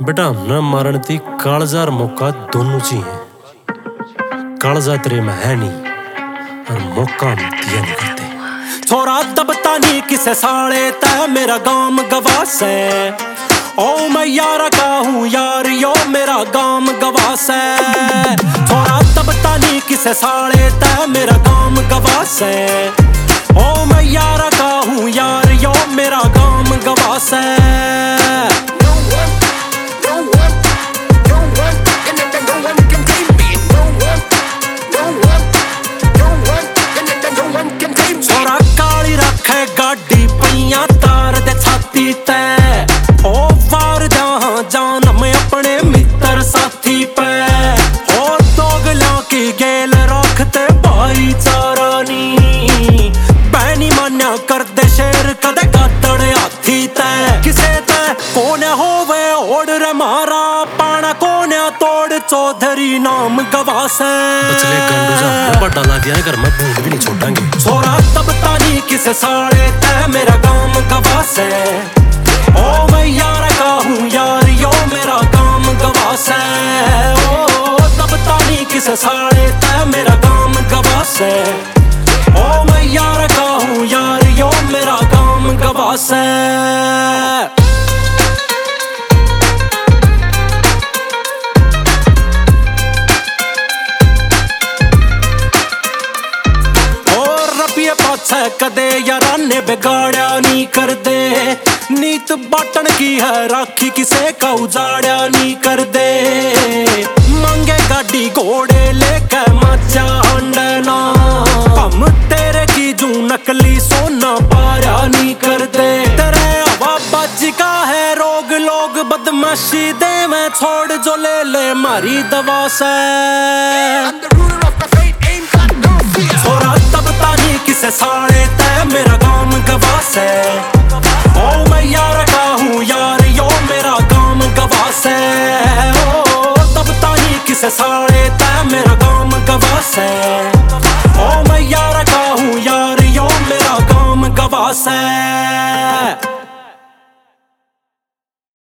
बेटा हमने मारन थी कालजार मौका दोनों चाहिए। कालजा तेरे में है नहीं और मौका हम दिया नहीं करते। छोरा दबता नहीं किसे साले तै मेरा गाम गवास है। ओ मैं यारा का हूँ यार यो मेरा गाम गवास है। छोरा दबता नहीं किसे साले तै मेरा गाम गवास है। ओ मैं यारा का हूँ यार यो मेरा गाम गवास है। गाड़ी पैया तार दे छाती ते ओ वार जहां जान मैं अपने मित्र साथी पे ओ दोगला की गेल रखते भाईचारा नी बहनी मान्या कर दे शेर कदे गातड़ हाथी ते किसे ते कोने होवे ओड़ मारा पाना कोने तोड़ चौधरी नाम गवासे बचले गंडू जा बड़ा ला दिया घर में बूंद भी नहीं छोड़ांगे। छोरा दबता नहीं किसे साले तै मेरा गाम गवास है। ओ मैं यार का हूँ यार यो मेरा गाम गवास है। ओ दबता नहीं किसे साले तै मेरा गाम गवास है। ओ मैं यार का हूँ यार यो मेरा गाम गवास है। पाछे कदे याराने बिगाड़या नहीं कर दे नीत बाटन की है राखी किसे का उजाड़या नहीं कर दे। मांगे गाड़ी घोड़े लेके मचा हंडना हम तेरे की जू नकली सोना पाया नहीं कर दे। तेरे हवा बाजी का है रोग लोग बदमाशी दे मैं छोड़ जो ले मारी दवा से। छोरा दबता नहीं किसे साले तै मेरा गाम गवास है। ओ मैं यार का हूँ यार यो मेरा गाम गवास है। ओ दबता नहीं किसे साले तै मेरा गाम गवास है। ओ मैं यार का हूँ यार यो मेरा गाम गवास है।